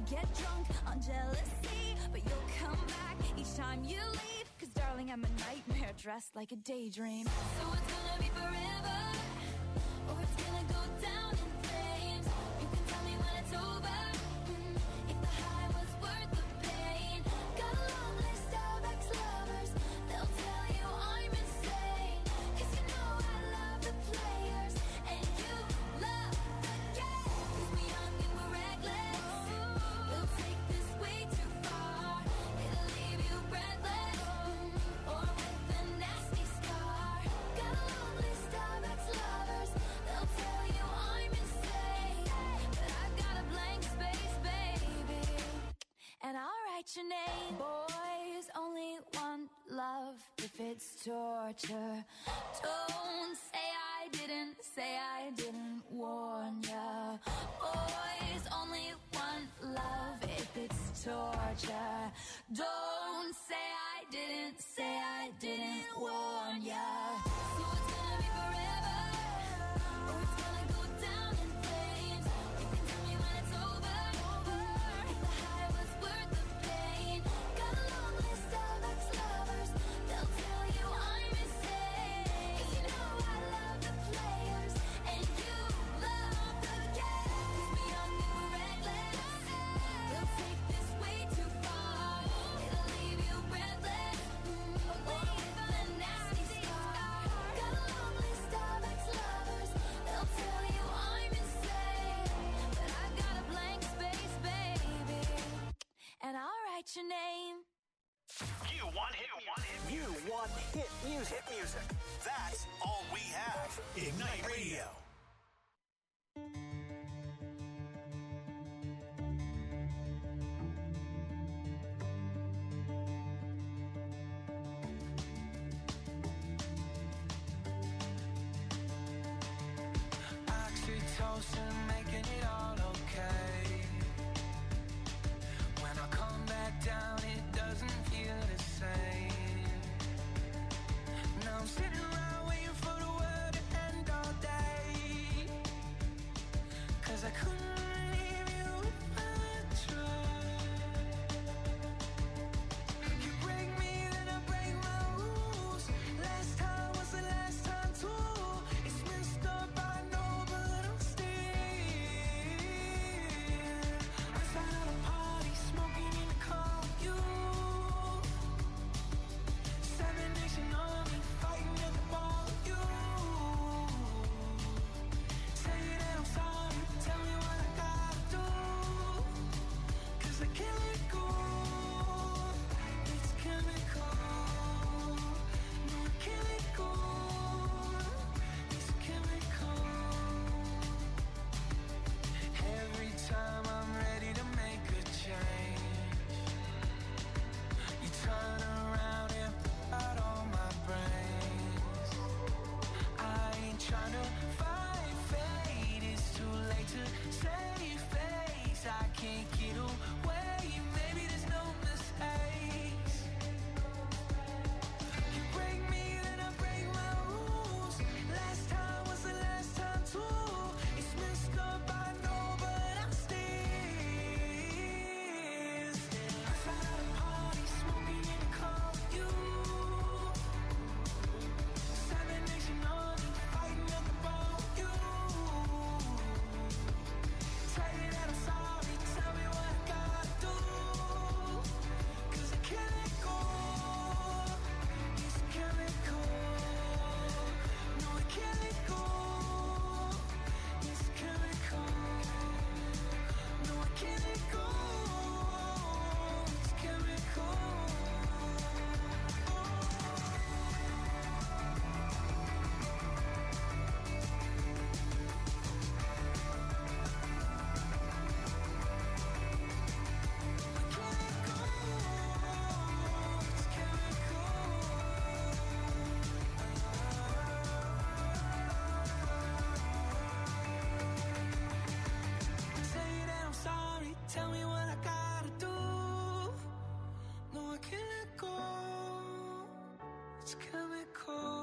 get drunk on jealousy, but you'll come back each time you leave. Cause darling, I'm a nightmare dressed like a daydream. So it's gonna be forever, or it's gonna go down in flames. You can tell me when it's over, if the high was worth the pain. Got a long list of ex-lovers, they'll tell you I'm insane. Cause you know I love the players, and you love the game. Cause we're young and we're reckless, we'll take this way too far. It'll leave you breathless, or with a nasty scar. Got a long list of ex-lovers, they'll tell you I'm insane. But I've got a blank space, baby, and I'll write your name. Boys only want love if it's torture. Don't say I didn't warn ya. Boys only want love if it's torture. Don't say I didn't warn ya. So it's gonna be forever, or it's gonna go down in flames. You can tell me when it's over, if the high was worth the pain. Got a long list of ex-lovers, they'll tell you I'm insane. Cause you know I love the players, and you love the game. Cause we're young and we're reckless, we'll take this way too far. It'll leave you breathless, or with a nasty scar. Got a long list of ex-lovers, they'll tell you I'm insane. But I've got a blank space, baby, and I'll write your name. You want hit music. You want hit music. Hit music. That's all we have. Ignite Radio. Oxytocin, making it all okay. When I come back down, it doesn't feel the same. Now I'm sitting around waiting for the world to end all day. Cause I couldn't leave you if I tried. You break me, then I break my rules. Last time was the last time too. It's messed up, I know, but I'm still outside of a party, smoking in the car with you. 7 Nation Army, fighting at the bar with you. Say that I'm sorry, tell me what I gotta do. Cause I can't let go, it's chemical. No, I can't let go, it's chemical. Every time I'm ready to make a change, you turn around and put out all my brains. I ain't trying to fight fate, it's too late to save face. I can't get away, maybe there's no mistakes. You break me, then I break my rules. Last time was the last time too. It's messed up, I know, but I'm still outside of the party, smoking in the car with you. 7 Nation Army, fighting at the bar with you. Say that I'm sorry, tell me what I gotta do. Cause I can't let go, it's chemical. No, I can't let go, it's chemical. No, I can't let go, it's chemical. Say that I'm sorry, tell me what I gotta do. No, I can't let go, it's chemical.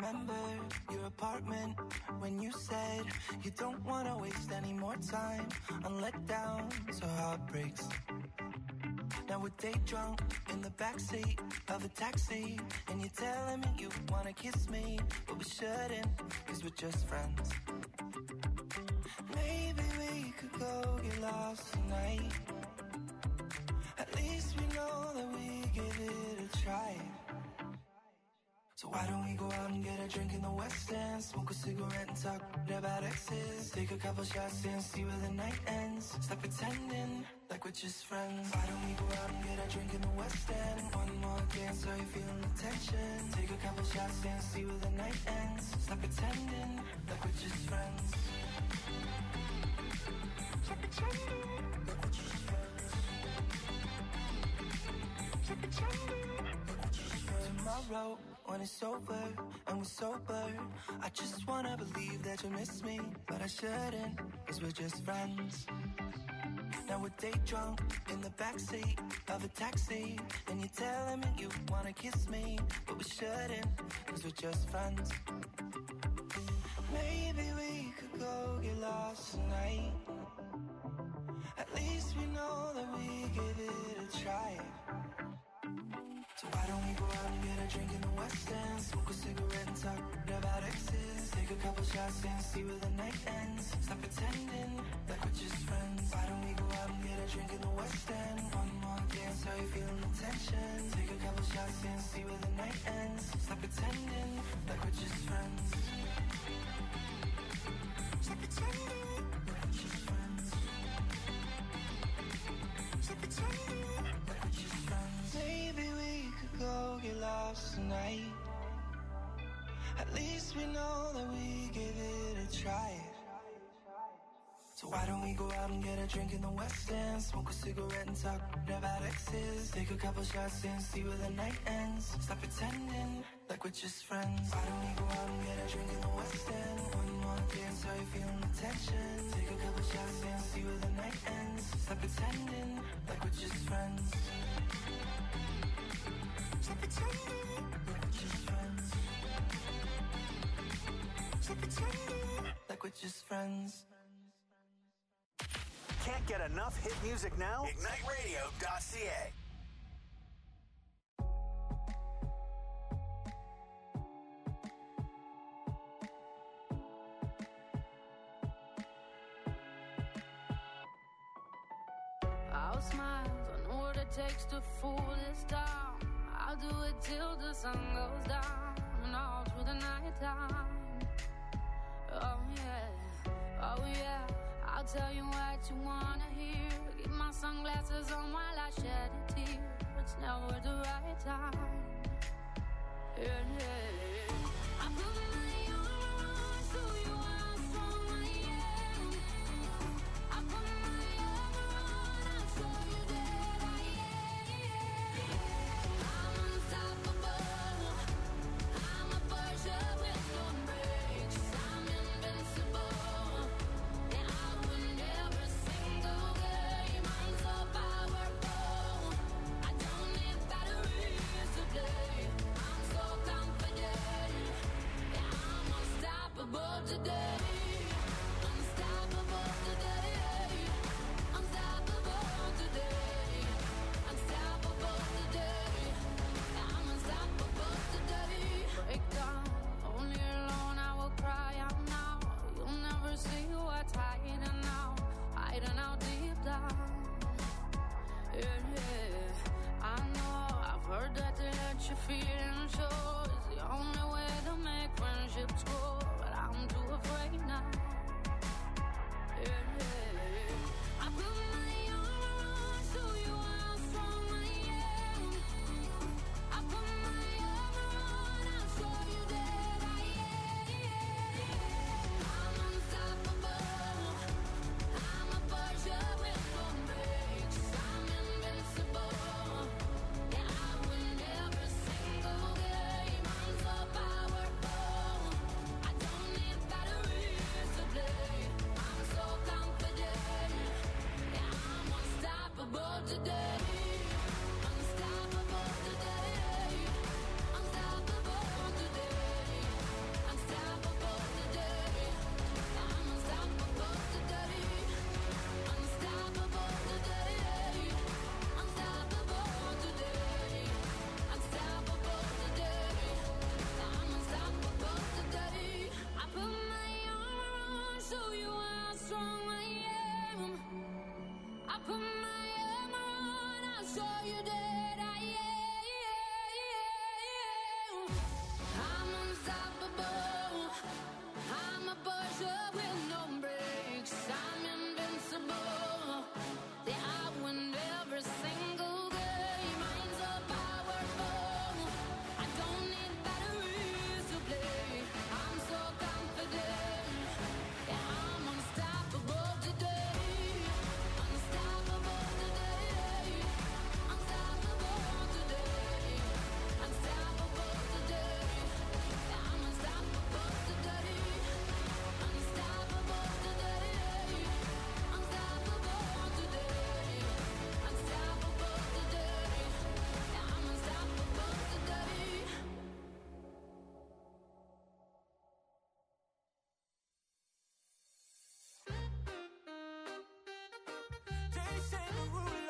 remember your apartment when you said you don't want to waste any more time on letdowns or heartbreaks. Now we're day drunk in the backseat of a taxi, and you're telling me you wanna kiss me, but we shouldn't, cause we're just friends. Maybe we could go get lost tonight. At least we know that we give it a try. So why don't we go out and get a drink in the West End, smoke a cigarette and talk about exes, take a couple shots and see where the night ends. Stop pretending like we're just friends. Why don't we go out and get a drink in the West End, one more dance, are you feeling the tension? Take a couple shots and see where the night ends. Stop pretending like we're just friends. Stop pretending like we're just friends. Stop pretending like we're just friends. Tomorrow when it's over and we're sober, I just wanna believe that you miss me, but I shouldn't, cause we're just friends. Now we're day drunk in the backseat of a taxi, and you're telling me you wanna kiss me, but we shouldn't, cause we're just friends. Maybe we could go get lost tonight. At least we know that we give it a try. So why don't we go out and get a drink in the West End, smoke a cigarette and talk about exes, take a couple shots and see where the night ends. Stop pretending like we're just friends. Why don't we go out and get a drink in the West End, one more dance, are you feeling the tension? Take a couple shots and see where the night ends. Stop pretending like we're just friends. Stop pretending like we're just friends. Stop pretending like we're just friends. Maybe we could go get lost tonight. At least we know that we give it a try. So why don't we go out and get a drink in the West End, smoke a cigarette and talk about exes, take a couple shots and see where the night ends. Stop pretending like we're just friends. Why don't we go out and get a drink in the West End, one more dance, are you feeling the tension? Take a couple shots and see where the night ends. Stop pretending like we're just friends. Stop pretending like we're just friends. Stop pretending like we're just friends. Can't get enough hit music now? IgniteRadio.ca. I'll smile, I know what it takes to fool this town. I'll do it till the sun goes down and all through the night time. Oh yeah, I'll tell you what you wanna hear. Keep my sunglasses on while I shed a tear. It's never the right time. Yeah. I put my armor on so you how strong I am. I put my armor on, I'll show you that I am. I'm unstoppable. I'm a Porsche with no brakes. I'm invincible. And I win every single game. I'm so powerful. I don't need batteries to play. I'm so confident. Yeah, I'm unstoppable today. Unstoppable today. Unstoppable today. Unstoppable today. I'm unstoppable today. Break down, only alone I will cry out now. You'll never see what's hiding out deep down. Yeah. I know, I've heard that to let you feel and show is the only way to make friendships grow, but I'm too afraid now. Yeah. I put my armor on so you how strong I am. I put my armor on, I'll show you that I am. I'm unstoppable. I'm a Porsche with no brakes. I'm invincible. Yeah, I win every single game. I'm so powerful. I don't need batteries to play. I'm so confident. Yeah, I'm unstoppable today. Unstoppable today. Unstoppable today. you that I am. I'm unstoppable. I'm a Porsche with no brakes. I'm invincible. Yeah, I win every single game. I'm so powerful. I don't need batteries to play. I'm so confident. Yeah, I'm unstoppable today. Unstoppable today. Unstoppable today. Unstoppable today. Yeah, I'm unstoppable today. Unstoppable today. Unstoppable today. Unstoppable today. Yeah, I'm unstoppable today. They say the rule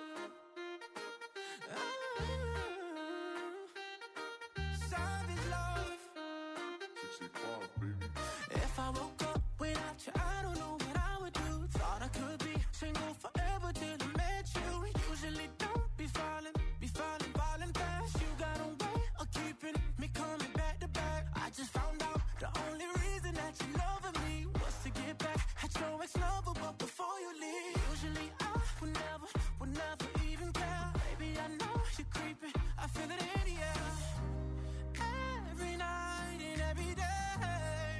savage love. 65, baby. If I woke up without you, I don't know what I would do. Thought I could be single forever till I met you. Usually don't be falling fast. You got a way of keeping me coming back to back. I just found out the only reason that you loving me was to get back at your ex-lover, but before you leave, usually I would never even care. Baby, I know you're creeping, I feel it in the air. Every night and every day,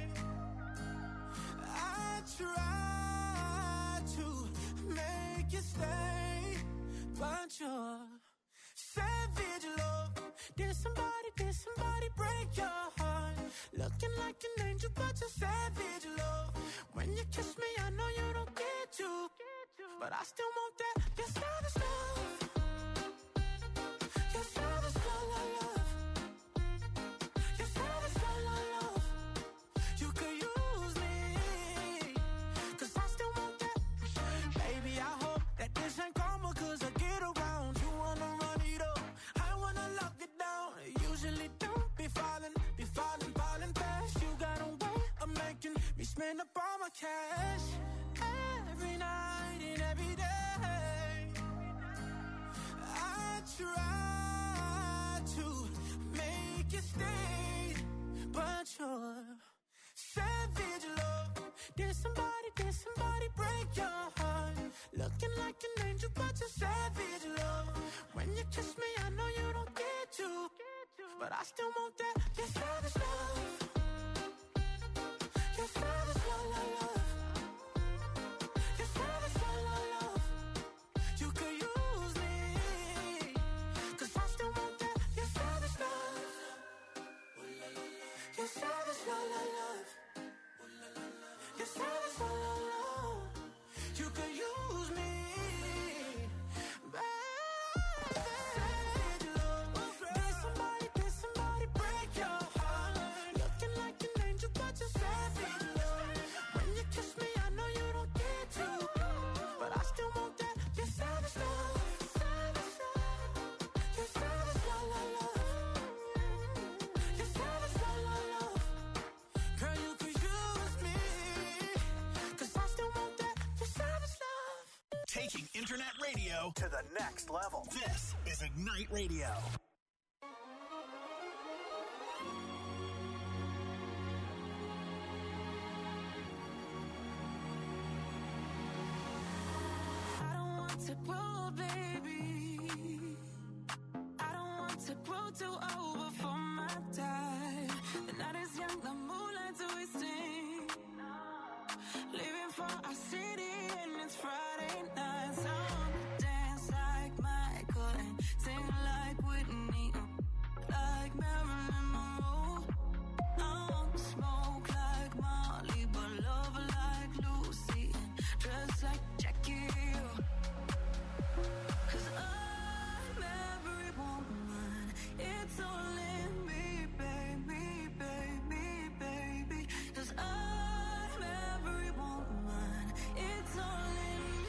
I try to make you stay, but you're savage love. Did somebody break your heart? Looking like an angel, but you're savage love. When you kiss me, I know you don't get to, but I still want that. You're savage love. You're savage love, love. You're savage love, love. You could use me, 'cause I still want that. Baby, I hope that this ain't karma, 'cause I get around. You wanna run it up, I wanna lock it down. Usually don't be falling fast. You got a way of making me spend up all my cash. Every night and every day, I try to make you stay, but you're savage love. Did somebody break your heart? Looking like an angel, but you're savage love. When you kiss me, I know you don't get to, but I still want that. You're savage love. You're savage love, love, love. You're savage love, love, love. You could use me, 'cause I still want that. You're savage love. You're savage love, love, love. You're savage love, love, love. You could use me, baby. Savage love. Did somebody break your heart? Looking like an angel, but you're savage love. When you kiss me, I know you don't get to, but I still want that. You're savage love. You're savage love, love, love. You're savage love, love, love. Girl, you could use me, 'cause I still want that. You're savage love. Taking internet radio to the next level. This is Ignite Radio. I don't want to grow, baby. I don't want to grow too old before my time. The night is young, the moonlight's wasting. Leaving for our city and it's Friday night. So I wanna dance like Michael and sing like Whitney, like Marilyn Monroe. I want to smoke like Molly, but love like Lucy and dress like Jackie Hill. 'Cause I'm every woman, it's all in me, baby, baby, baby. 'Cause I'm every woman, it's all in me.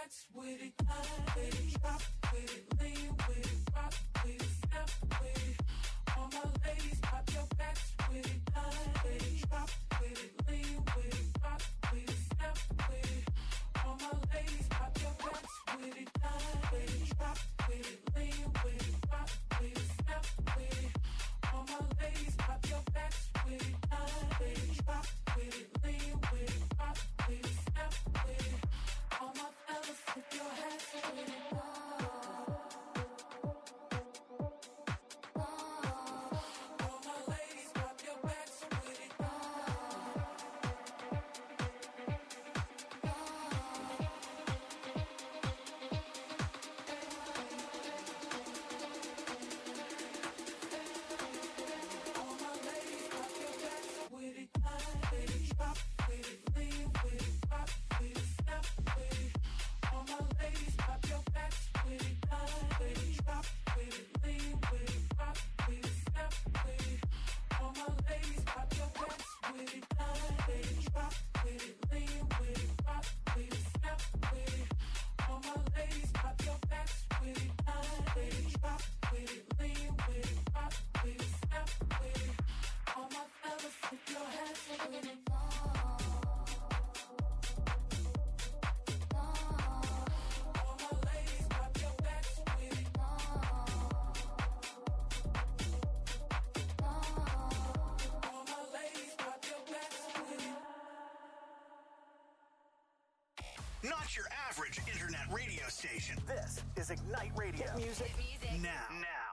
backs with it, with it, drop with it, lean with it, rock with it, snap with it. All my ladies, pop your backs with it, with it, drop with it, lean with it, rock with it, snap with it. All my ladies, pop your backs with it, with it, drop with it, lean with it, rock with it, snap with it. All my ladies, pop your backs with it, with it, drop with it, lean with it, rock with it, snap with it. All my fellas, tip your hats with it. All my ladies, pop your backs with it. All my ladies, pop your backs with it. With it, drop with it, lean with it, rock with it, snap with it. All my ladies, pop your backs with it. With it, drop with it, lean with it, rock with it, snap with it. All my ladies, pop your backs with it. With it, drop with it, lean with it, rock with it, snap with it. All my ladies, pop your backs with it. With it, drop with it, lean with it, rock with it, snap with it. All my fellas, tip your hats with it. All my ladies, pop your backs with it. All my ladies, pop your backs with it. Not your average internet radio station. This is Ignite Radio. Hit music now.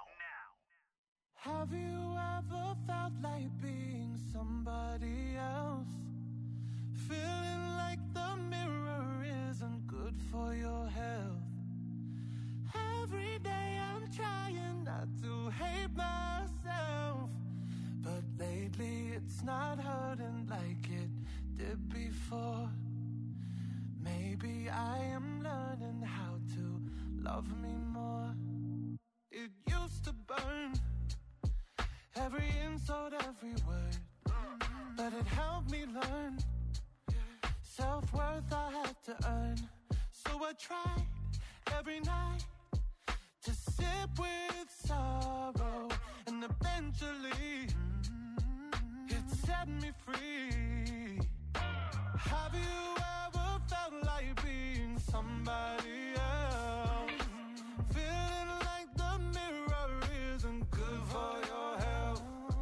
Have you ever felt like being somebody else? Feeling like the mirror isn't good for your health. Every day I'm trying not to hate myself, but lately it's not hurting like it did before. Maybe I am learning how to love me more. It used to burn, every insult, every word, but it helped me learn. Self-worth I had to earn, so I tried every night to sit with sorrow, and eventually it set me free. Have you ever felt like being somebody else? Feeling like the mirror isn't good for your health.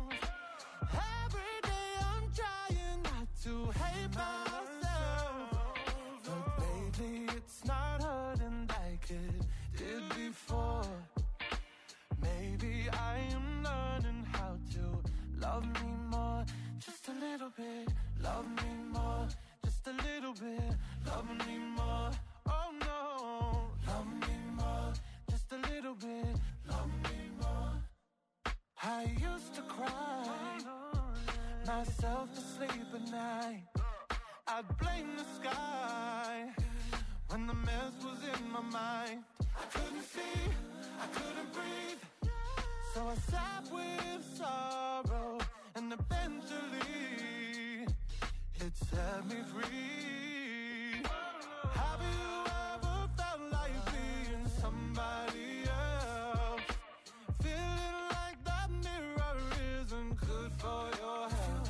Every day I'm trying not to hate myself, but lately it's not hurting like it did before. Maybe I am learning how to love me more, just a little bit. Love me more, just a little bit. Love me more, oh no. Love me more, just a little bit. Love me more. I used to cry myself to sleep at night. I'd blame the sky when the mess was in my mind. I couldn't see, I couldn't breathe, so I sat with sorrow, and eventually it set me free. Have you ever felt like being somebody else? Feeling like that mirror isn't good for your health.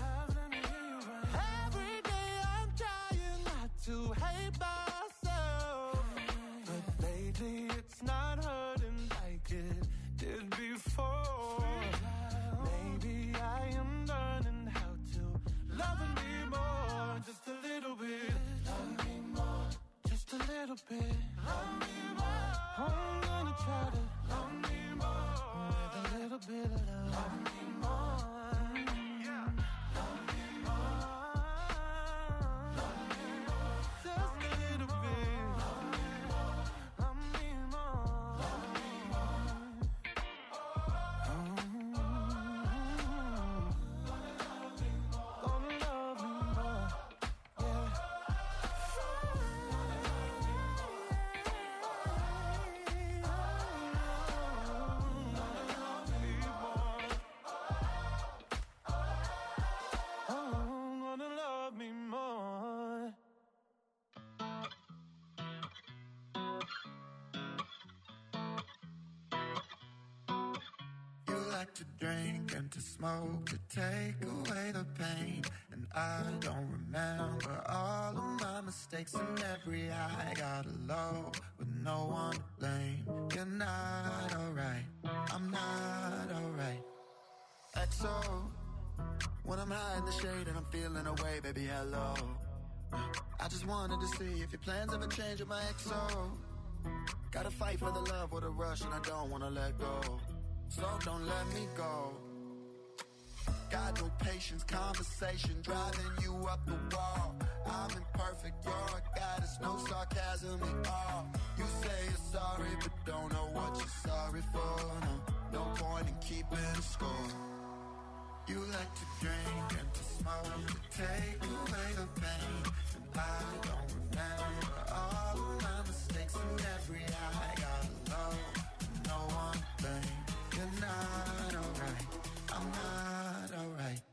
Every day I'm trying not to hate myself, but lately it's not hurting like it did before. Maybe I am learning how to love me more, just a little bit. Love me more, just a little bit. Love me more. I'm gonna try to love me more with a little bit of love. Love me more. Yeah. Love me more. Love me more. Just a little bit. Love me more. Love me more. Love me more. Gonna love me more. Yeah. like to drink and to smoke to take away the pain. And I don't remember all of my mistakes, and every high got a low with no one to blame. You're not alright, I'm not alright. XO, when I'm high in the shade and I'm feeling away, baby, hello. I just wanted to see if your plans ever change with my XO. Gotta fight for the love with a rush, and I don't wanna let go. So don't let me go. Got no patience, conversation driving you up the wall. I'm imperfect, you're a goddess, no sarcasm at all. You say you're sorry, but don't know what you're sorry for. No point in keeping score. You like to drink and to smoke to take away the pain. And I don't remember all of my mistakes, and every high got a low, no one to blame. You're not alright, I'm not alright.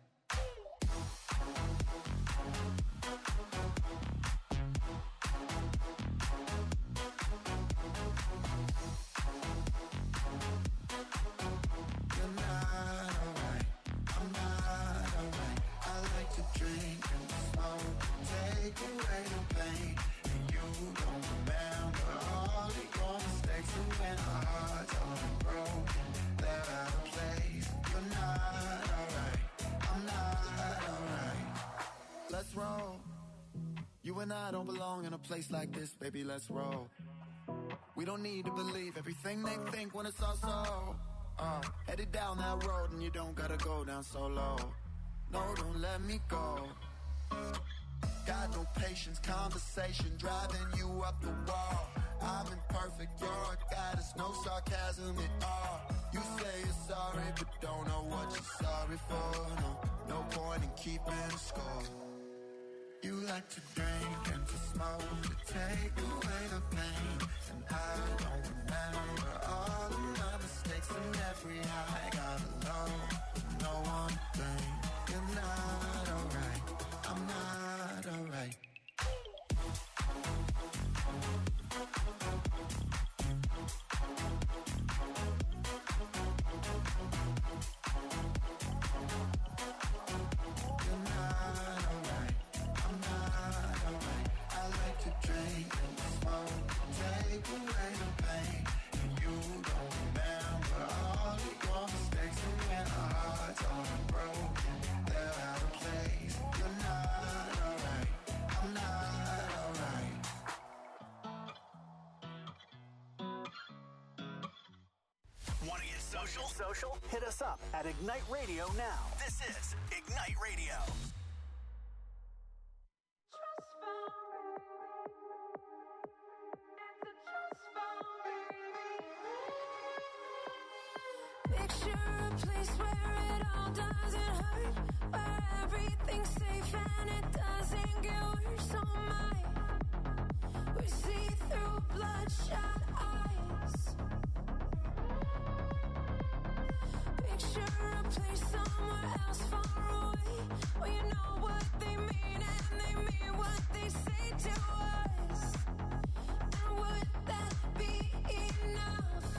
You're not alright, I'm not alright. I like to drink and smoke, take away the pain. And you don't remember all of your mistakes, and when our hearts are broken, they're out of place. You're not alright, I'm not alright. Let's roll. You and I don't belong in a place like this, baby, let's roll. We don't need to believe everything they think when it's all so. Headed down that road and you don't gotta go down so low. No, don't let me go. Got no patience, conversation driving you up the wall. I'm imperfect, you're a goddess, no sarcasm at all. You say you're sorry, but don't know what you're sorry for. No point in keeping score. You like to drink and to smoke to take away the pain. And I don't remember all of my mistakes, and every high got a low, no one to blame. You're not alright, I'm not alright. You're not alright, I'm not alright. I like to drink and smoke, take away the pain. And you don't remember all of your mistakes, and when our hearts are broken, they're out of place. You're not alright, I'm not alright. Want to get social? Hit us up at Ignite Radio now. This is Ignite Radio. Picture a place where it all doesn't hurt, where everything's safe and it doesn't get worse. Oh my, we see through bloodshot eyes. Picture a place somewhere else far away, where you know what they mean and they mean what they say to us. And would that be enough?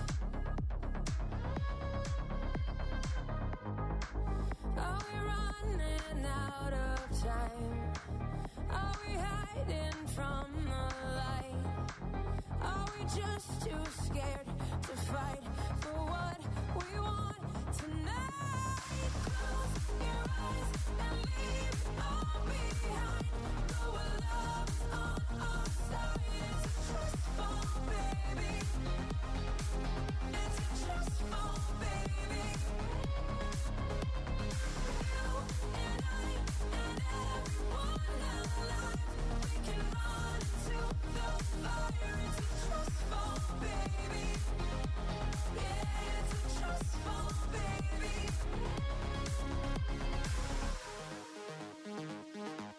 Are we running out of time? Are we hiding from the light? Are we just too scared to fight for what we want tonight? Close your eyes and leave it all behind. Know our love's on our side. It's a trust fall, baby. It's a trust fall, baby. You and I and everyone alive, we can run into the fire. It's a trust fall, baby. Yeah, it's a trust fall, baby.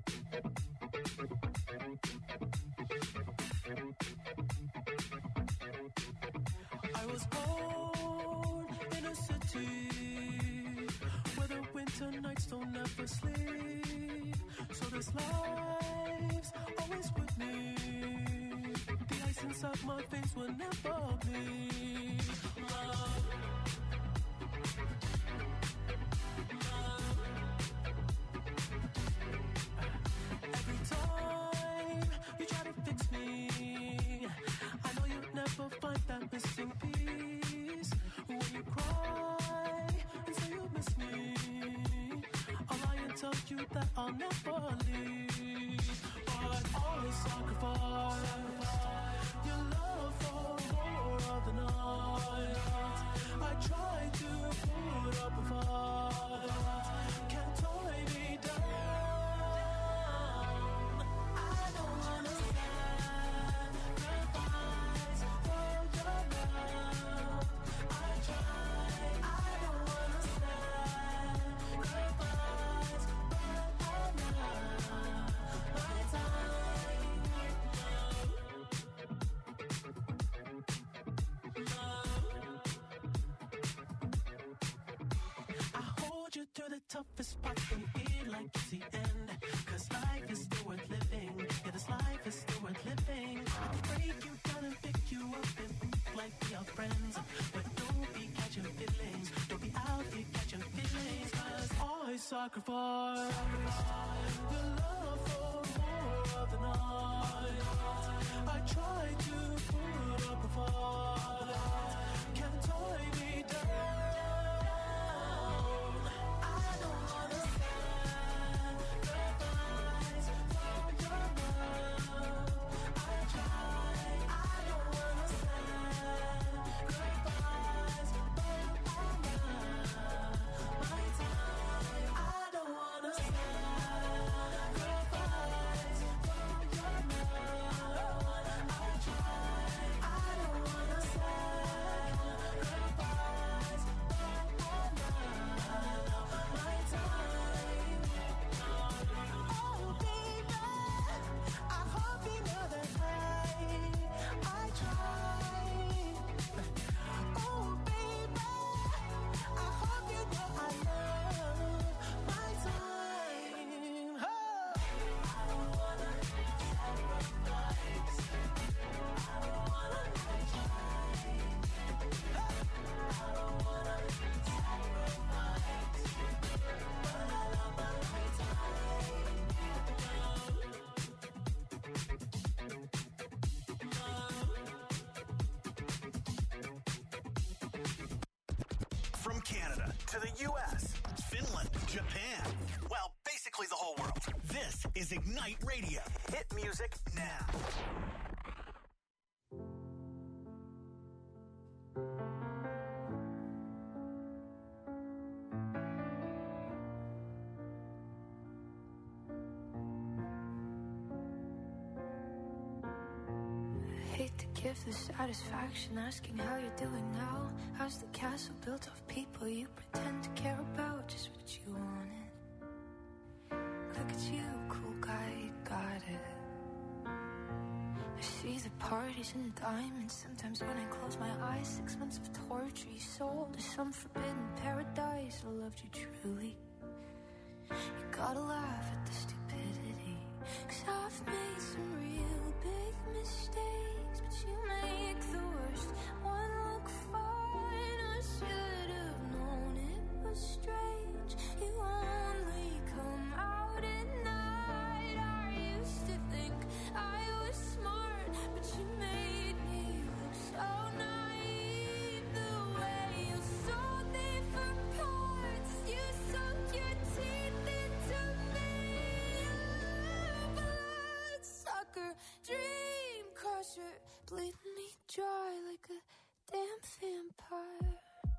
I was born in a city where the winter nights don't ever sleep. So this life's always with me. The ice inside my veins will never bleed. Love. Every time you try to fix me, I know you'll never find that missing piece. When you cry and say you miss me, I'll lie and tell you that I'll never leave. But always sacrifice your love for more of the night. I try to put up a fight, can't tie me down. I don't wanna sacrifice for your love. I try, I don't wanna sacrifice, but I'm not my time. I hold you through the toughest parts and feel like it's the end. Cause life is still worth living. Yeah, this life is still worth living. I can break you down and pick you up and like we are friends. But don't be catching feelings. Don't be out here catching feelings. Cause I sacrifice your love for more of the night. I try to put up a fight, can't tie me down. I don't wanna sacrifice for your love. I try, I don't wanna sacrifice, but I'm not my time. I don't wanna sacrifice for your love. I try, I don't wanna sacrifice, but I'm not my time. Oh baby, I hope you know that I try. Oh baby, I hope you know I love my time. Oh. I don't wanna sacrifice. I don't wanna try. I don't wanna sacrifice, but I love my time. From Canada to the U.S., Finland, Japan. Well, basically the whole world. This is Ignite Radio. Hit music now. Hate to give the satisfaction asking how you're doing now. How's the castle built of people you pretend to care about? Just what you wanted. Look at you, cool guy, you got it. I see the parties and the diamonds. Sometimes when I close my eyes, 6 months of torture you sold to some forbidden paradise. I loved you truly. You gotta laugh at the stupidity, 'cause I've made some real big mistakes, but you make the worst one look fine. I should have known it was strange. You only come out at night. I used to think I was smart, but you made me look so naive. The way you sold me for parts, you sunk your teeth into me. Bloodsucker, dream crusher, bleeding me dry like a damn vampire.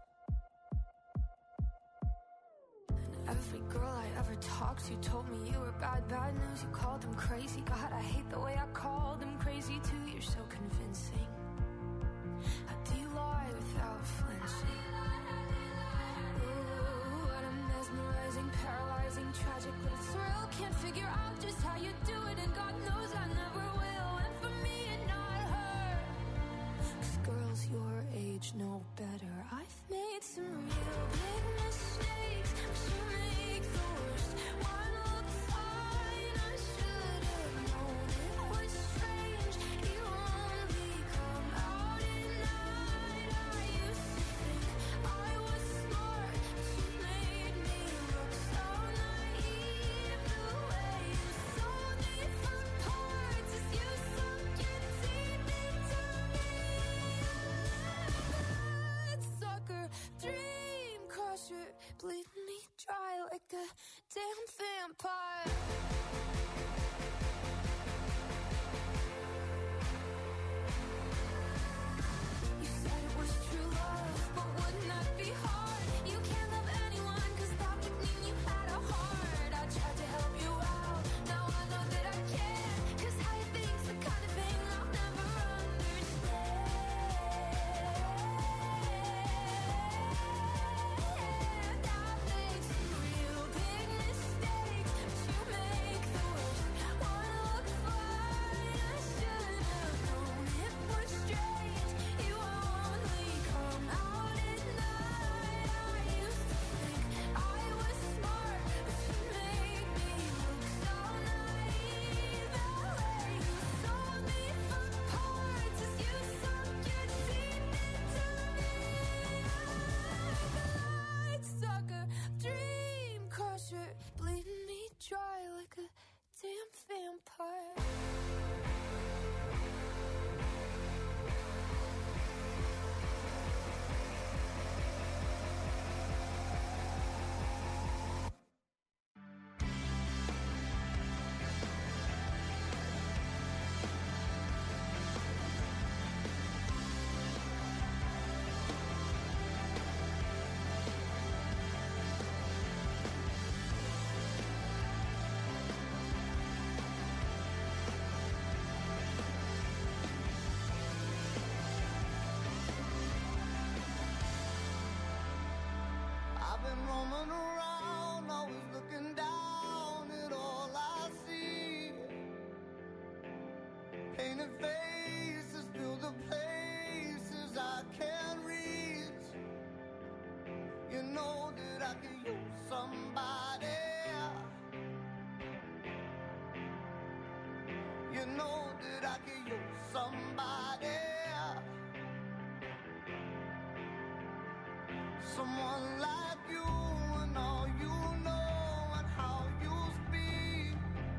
And every girl I ever talked to told me you were bad, bad news. You called them crazy. God, I hate the way I called them crazy too. You're so convincing. How do you lie without flinching? Ooh, what a mesmerizing, paralyzing, tragic little thrill. Can't figure out just how you do it, and God knows I never will. And for me and not her, 'cause girls your age know better. I've made some real big mistakes, but you make the worst one look fine. I should have known it was strange. You only come out at night. I used to think I was smart, but you made me look so naive. The way you sold me for parts as you sunk your teeth into me. That sucker, dream crusher, bleeding me dry like a damn vampire. You said it was true love, but wouldn't that be hard? You can't love anyone, 'cause that would mean you had a heart. I tried to help you out, now I know that I can't, 'cause how you think's the kind of thing I'll never understand. I've made some real big mistakes, but you make the worst one look fine. I should have known it was strange. You only come out at night. I used to think I was smart, but you made me look so naive. The way you sold me for parts as you sunk your teeth into me. Light sucker, dream crusher, bleeding me dry like a damn vampire. I've been roaming around, always looking down at all I see. Painted faces fill the places I can't reach. You know that I could use somebody. You know that I could use somebody. Someone like you and all you know and how you speak.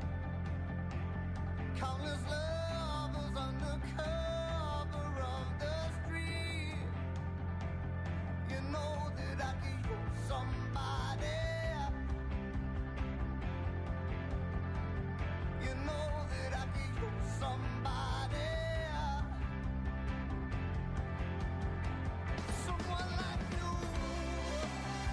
Countless lovers under cover of the street. You know that I could use somebody. You know that I could use somebody. Someone like you.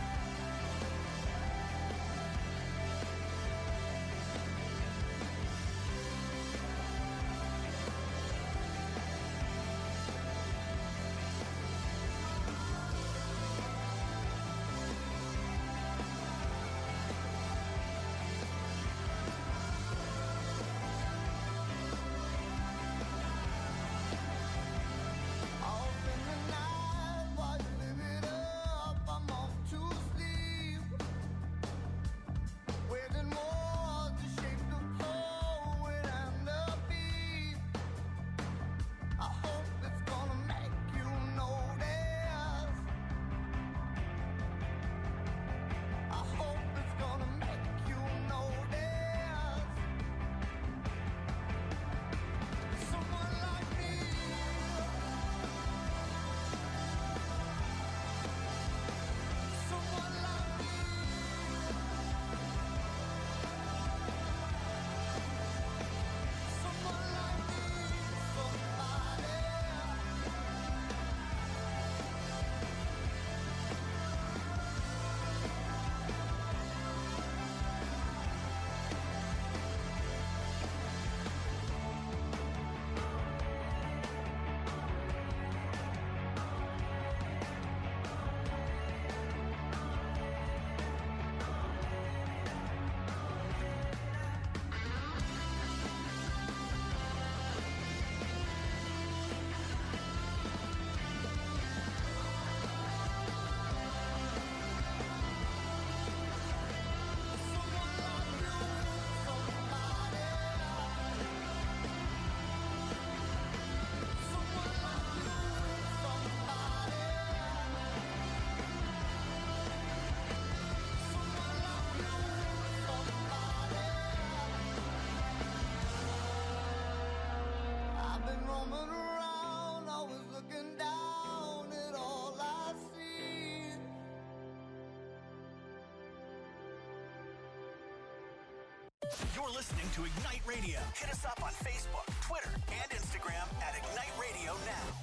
You're listening to Ignite Radio. Hit us up on Facebook, Twitter, and Instagram at Ignite Radio Now.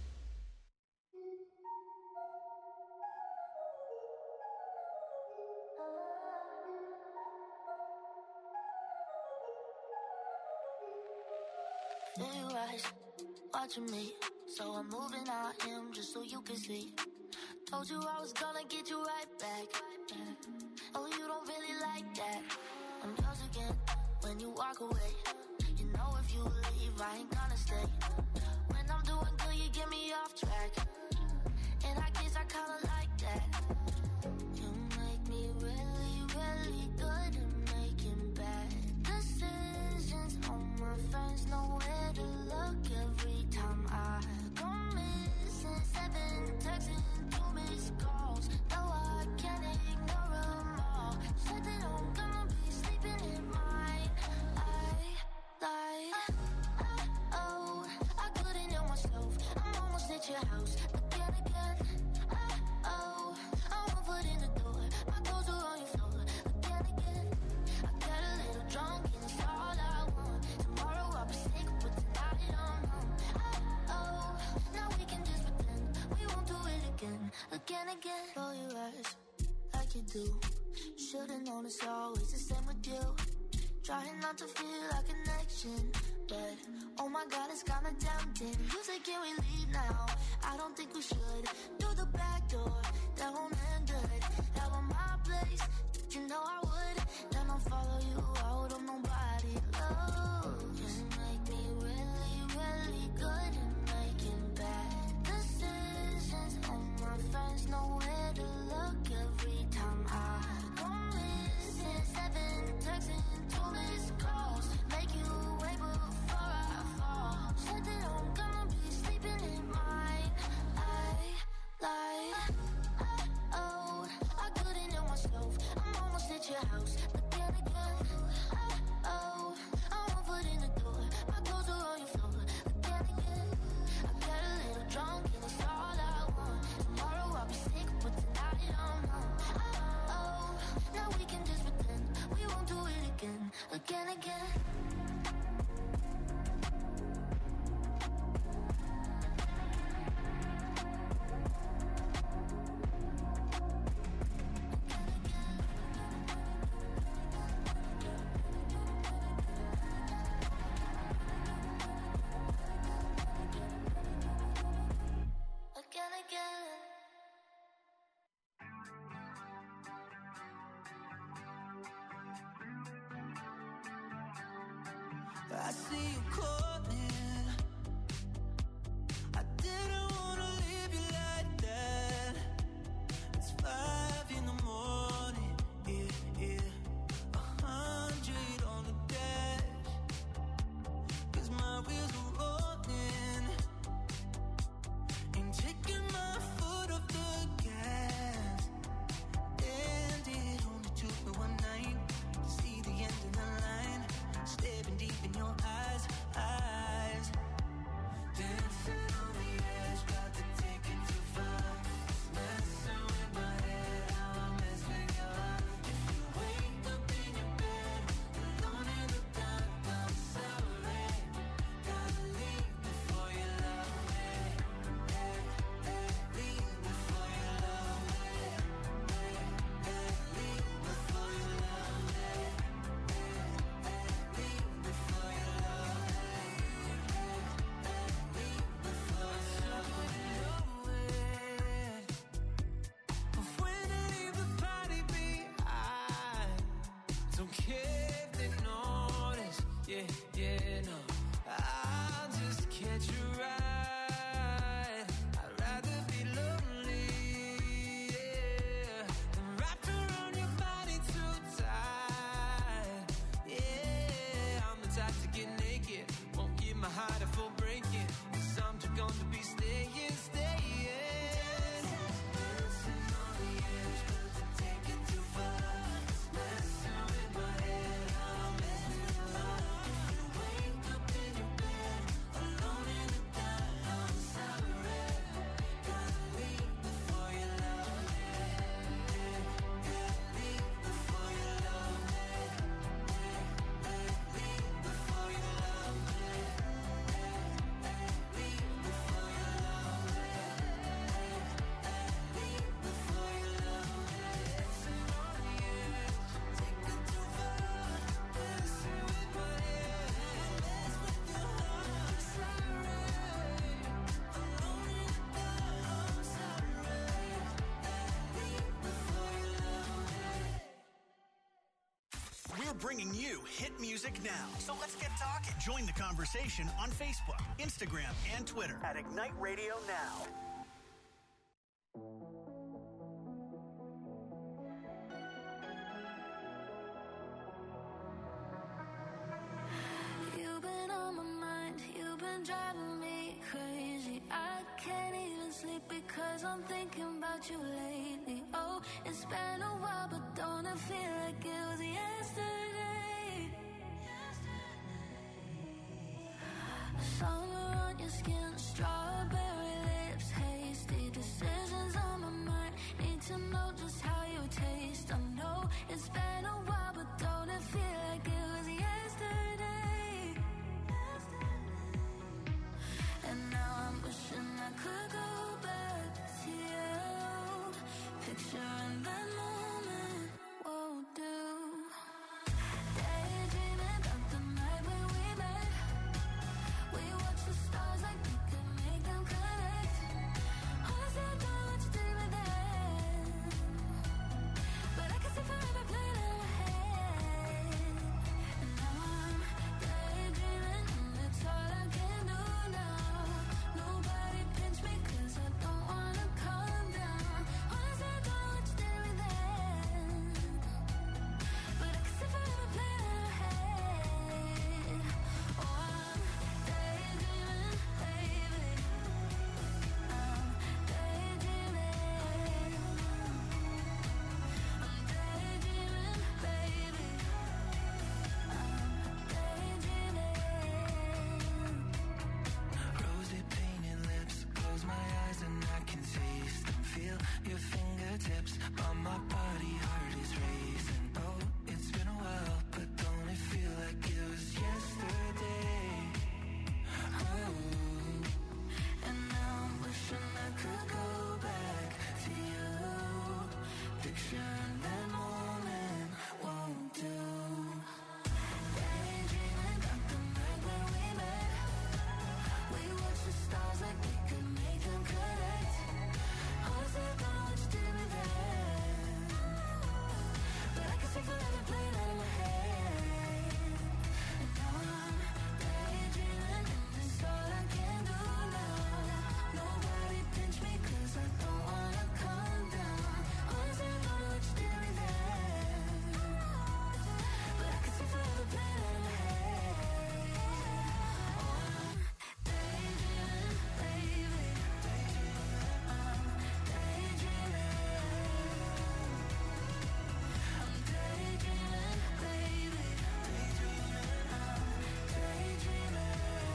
Feel your eyes watching me, so I'm moving out him just so you can see. Told you I was gonna get you right back. Oh, you don't really like that. I'm yours again when you walk away. You know if you leave, I ain't gonna stay. When I'm doing good, you get me off track. And I guess I kinda like that. You make me really, really good at making bad decisions. All my friends know where to look every time I go missing. 7 texts and 2 missed calls. No, I can't ignore them all. Said that I'm gonna be sleeping in mine. Oh, I couldn't help myself. I'm almost at your house again. Oh, I won't put in the door. My clothes are on your floor again. I got a little drunk and it's all I want. Tomorrow I'll be sick, but tonight I'm home. Oh, now we can just pretend we won't do it again. Roll your eyes like you do. Should've known it's always the same with you. Trying not to feel a connection, but oh my God, it's kinda tempting. You say, can we leave now? I don't think we should. Through the back door, that won't end good. Out on my place, you know I would. Then I'll follow you out on nobody. Oh, you make me really, really good at making bad decisions. All my friends know where to look every time I go missing. 7 texts and 2 missed calls. Make you wait before I fall. Said that I'm gonna be sleeping in mine. Oh, I couldn't help myself. I'm almost at your house again. Oh, I won't put in the door. My clothes are on your floor again. I got a little drunk and it's all I want. Tomorrow I'll be sick, but tonight I'm home. Oh, now we can just pretend we won't do it again. I see you calling. I didn't wanna leave you like that. It's 5 in the morning, yeah. 100 on the dash. 'Cause my wheels are rolling. Ain't taking my foot off the gas. And it only took me one night to see the end of the line. Staring deep in your eyes. Dancing on the edge, got to take it too far. Messing with my head, how I mess with your heart. If you wake up in your bed, alone in the dark, I'm sorry. Gotta leave before you love me. Leave before you love me. Leave before you love me. Leave before you love me. Leave before you love me. But when I leave the party behind, don't care if they notice. Yeah, no. I'll just catch a ride. I'd rather be lonely, yeah, than wrapped around your body too tight. Yeah, I'm the type to get naked. Won't give my heart a full breaking. 'Cause I'm just gonna be staying. Dancing on the edge, but to take it too far. Messing with my head, how I mess with your heart. If you bringing you hit music now. So let's get talking. Join the conversation on Facebook, Instagram, and Twitter at Ignite Radio Now. You've been on my mind, you've been driving me crazy. I can't even sleep because I'm thinking about you lately. Oh, it's been a while, but don't it feel like it was yesterday? Summer on your skin, strawberry lips, hasty decisions on my mind. Need to know just how you taste. I know it's been a while, but don't it feel like it was yesterday? And now I'm wishing I could go back to you. Picturing that moment won't do. Daydreaming about the night when we met. We watched the stars like we could make them connect. Honestly, I don't know what you did with that, but I can see forever playing in my head. And now I'm daydreaming, and it's all I can do now. Nobody pinch me 'cause I don't wanna calm down. Honestly, I don't know what you did with that, but I can see forever playing in my head. Oh, I'm daydreaming, baby. I'm daydreaming. I'm daydreaming, baby. I'm daydreaming. Rosy painted lips, close my eyes and I can taste them. Feel your fingertips on my body, heart is racing. Oh, it's been a while, but don't it feel like it was yesterday? Oh, And now I'm wishing I could go back to you. Picturing that moment won't do. Daydreaming about the night when we met. We watched the stars like we could make them connect. Honestly, I don't know what you did with that, but I can see forever playing out in my head. And now I'm daydreaming, and it's all I can do now. Nobody pinch me 'cause I don't wanna calm down. Honestly, I don't know what you did with that, but I can see forever playing out in my head. Oh, I'm daydreaming, baby. I'm daydreaming. I'm daydreaming, baby. I'm daydreaming.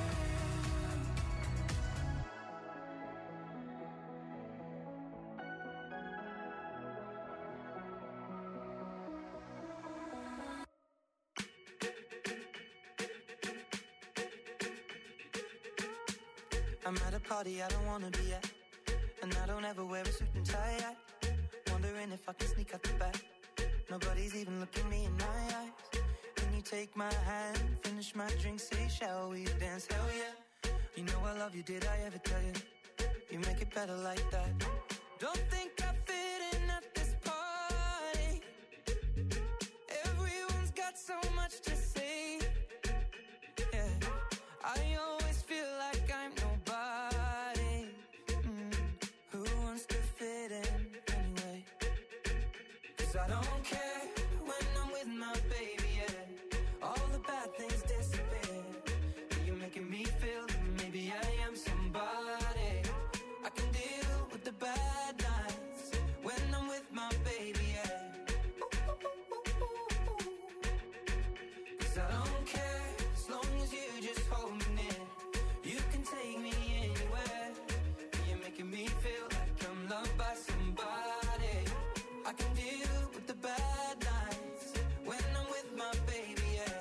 I'm at a party I don't wanna be at, and I don't ever wear a suit and tie yet. Wondering if I can sneak out the back. Nobody's even looking me in my eyes. Can you take my hand, finish my drink, say shall we dance? Hell yeah. You know I love you, did I ever tell you? You make it better like that. Don't think I fit in at this party. Everyone's got so much to say. Yeah, I always feel like I'm nobody. Who wants to fit in anyway? 'Cause I don't care when I'm with my baby, yeah. All the bad things disappear. You're making me feel that maybe I am somebody. I can deal with the bad nights when I'm with my baby, yeah. 'Cause I don't care as long as you just hold me near. You can take me anywhere. You're making me feel like I'm loved by somebody. I can deal with the bad nights when I'm with my baby, yeah.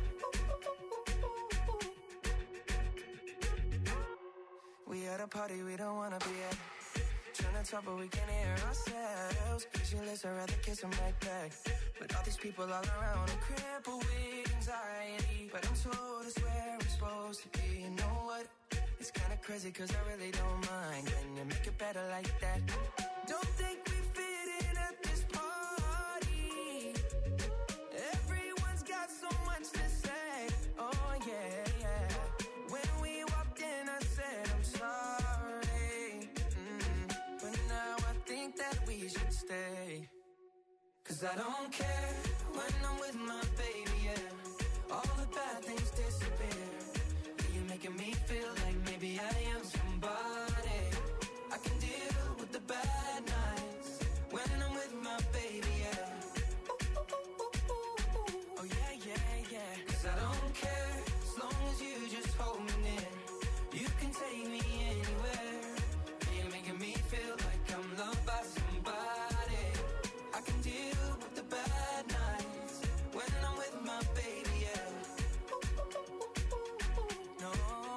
We at a party we don't wanna be at. Trying to talk but we can't hear ourselves. Pictureless, I'd rather kiss them right back. But all these people all around, I'm crippled with anxiety. But I'm told it's where I'm supposed to be. You know what? It's kinda crazy 'cause I really don't mind. Can you make it better like that? Don't think we fit in at this party. Everyone's got 'Cause I don't care when I'm with my baby, yeah. All the bad things disappear. You're making me feel like maybe I am somebody. I can deal with the bad nights when I'm with my baby, yeah. Oh yeah, yeah, yeah. 'Cause I don't care as long as you just hold me near. You can take me anywhere. You're making me feel like I'm loved by somebody. I can deal with the bad nights when I'm with my baby, yeah. No,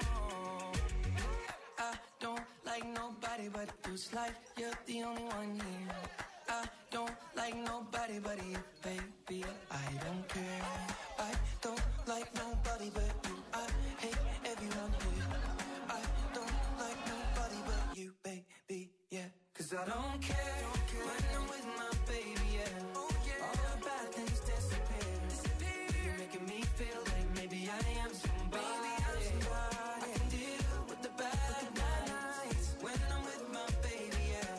I don't like nobody but you. It's like you're the only one here. I don't like nobody but you, baby. I don't care. I don't like nobody but you. I hate everyone here. I don't like nobody but you, baby, yeah. 'Cause I don't care when I'm with my baby, yeah. All the bad things disappear. You're making me feel like maybe I am somebody. I can deal with the bad nights when I'm with my baby, yeah.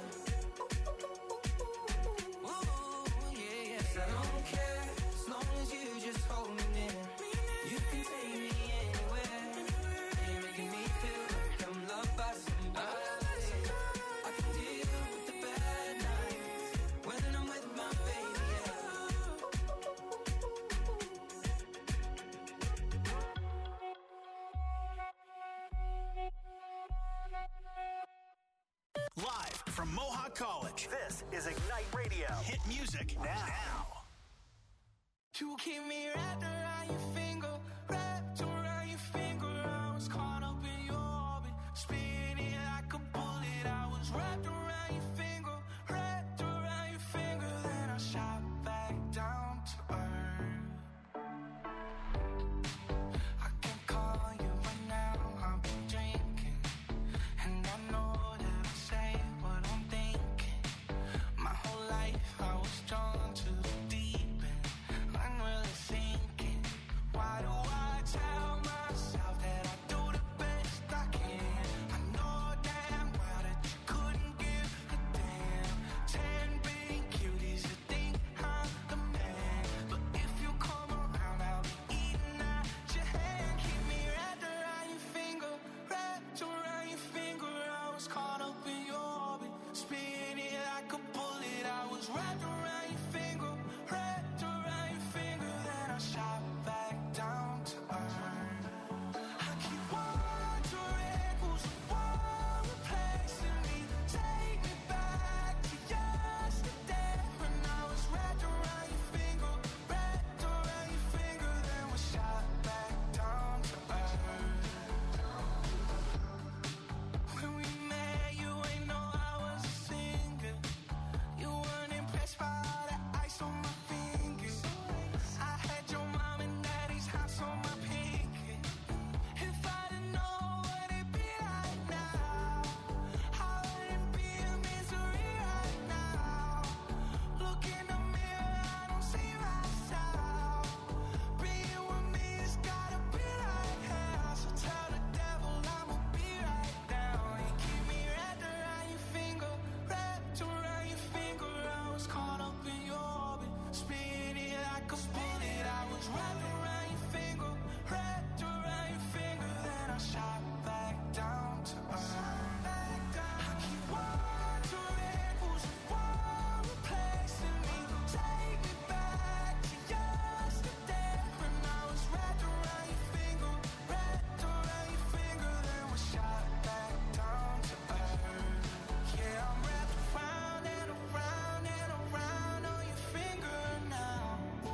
Ooh, yeah, yeah. 'Cause I don't care as long as you just hold me near. You can take me anywhere. You're making me feel like I'm loved by somebody. I can deal with the bad nights when I'm with my baby, yeah. Live from Mohawk College, this is Ignite Radio. Hit music now. You keep me wrapped around your finger, wrapped around your finger. I was caught up in your orbit, spinning like a bullet. I was wrapped around your finger, wrapped around your finger. Then I shot back down to earth. I can call you right now, I've been drinking, and I know that I say what I'm thinking. My whole life I was drawn to the deep end. I'm really thinking, why do I tell myself that I do the best I can? I know damn well that you couldn't give a damn. 10 big cuties that think I'm the man. But if you come around, I'll be eating at your hand. Keep me wrapped around your finger, wrapped around your finger. I was caught up in your orbit, spinning like a bullet. I was wrapped around your finger, wrapped around your finger. Then I shot back down to earth. I keep wondering who's the one replacing me. Take me back to yesterday when I was wrapped around your finger, wrapped around your finger. Then we shot back down to earth. When we met, you ain't know I was a singer. You weren't impressed by all the ice on my fingers. I had your mom and daddy's house on my pinky. If I didn't know what it'd be like now, I wouldn't be in misery right now. Look in the mirror, I don't see myself. Being with me has gotta be like hell. So tell the devil I'ma be right down. You keep me wrapped around your finger, wrapped around your finger. I was caught up in your orbit, spinning like a bullet. I was wrapped around your finger, wrapped around your finger. Then I shot back down to earth. I keep wondering who's the one replacing me. Take me back to yesterday when I was wrapped around your finger, wrapped around your finger. Then we shot back down to earth. Yeah, I'm wrapped around and around and around on your finger now.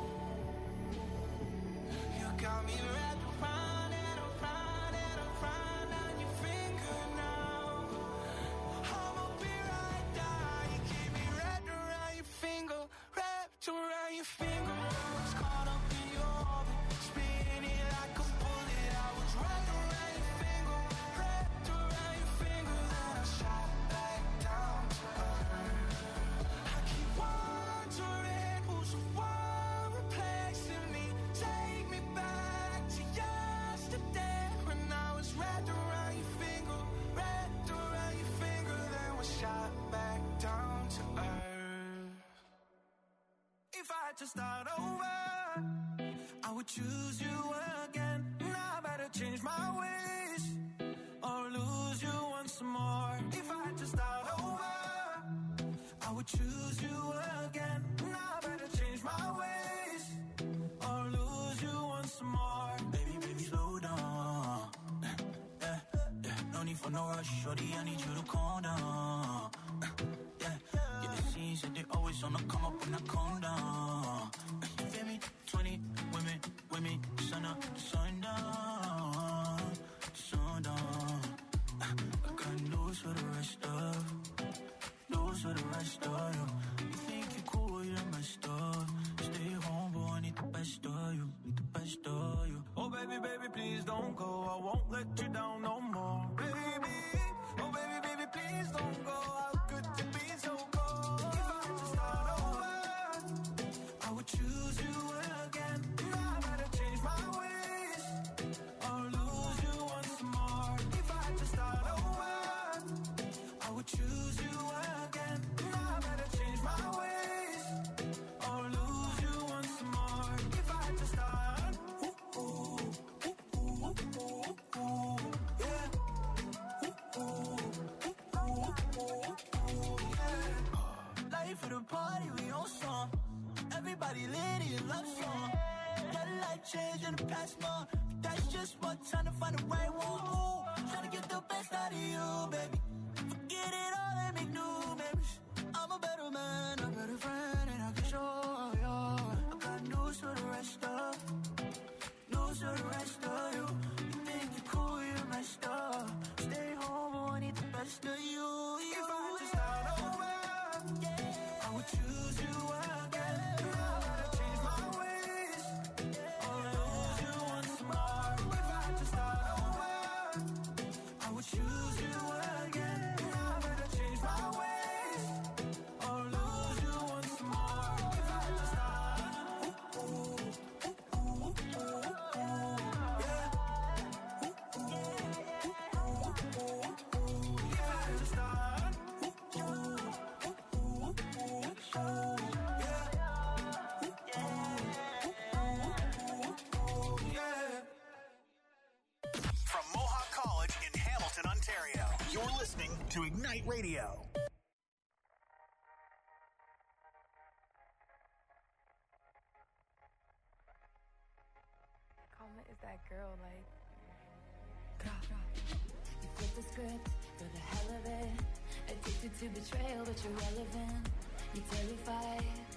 You got me wrapped around and around and around on your finger now. I'ma be right there. You keep me wrapped around your finger, wrapped around your finger. I was caught up in your orbit, spinning like a bullet. I was wrapped around your finger, wrapped around your finger. Then I shot back down to earth. I keep wondering who's the one replacing me. Take me back to yesterday when I was wrapped around your finger, wrapped around your finger. Then we shot back down to earth. had to start over, I would choose you again. Now I better change my ways or lose you once more. If I had to start over, I would choose you again. Now I better change my ways or lose you once more. Baby, baby, slow down. Yeah, yeah. No need for no rush, shorty, I need you to calm down. Yeah, yeah, it seems that they always on the come up when I calm down. You feel me? 20 women, sun up, sundown, sundown. I got news for the rest of you. You think you're cool, you're messed up. Stay home, boy, I need the best of you, Oh, baby, baby, please don't go. I won't let you down no more, baby. Oh, baby, baby, please don't go. How could you be so cold? If I had to start over, I would choose you again. Now I better change my ways or lose you once more. If I had to start over, I would choose you again. Now I better change my ways or lose you once more. If I had to start, yeah. Life for the party, we on song. Everybody lit in love song. Got a life change in the past month. That's just what trying to find the right one. Trying to get the best out of you, baby. Forget it all and make new memories. I'm a better man, a better friend, and I can show you. I got news for the rest of you. You think you're cool, you're messed up. Stay home, I need the best of you. If I had to start over, I would choose you again. Now I gotta change my ways or lose you once more. If I had to start over, I would choose you again. Now I gotta change my ways or lose you once more. If I had to start, From Mohawk College in Hamilton, Ontario, you're listening to Ignite Radio. Karma is that girl, like. You flip the script for the hell of it. Addicted to betrayal, but you're relevant. You're terrified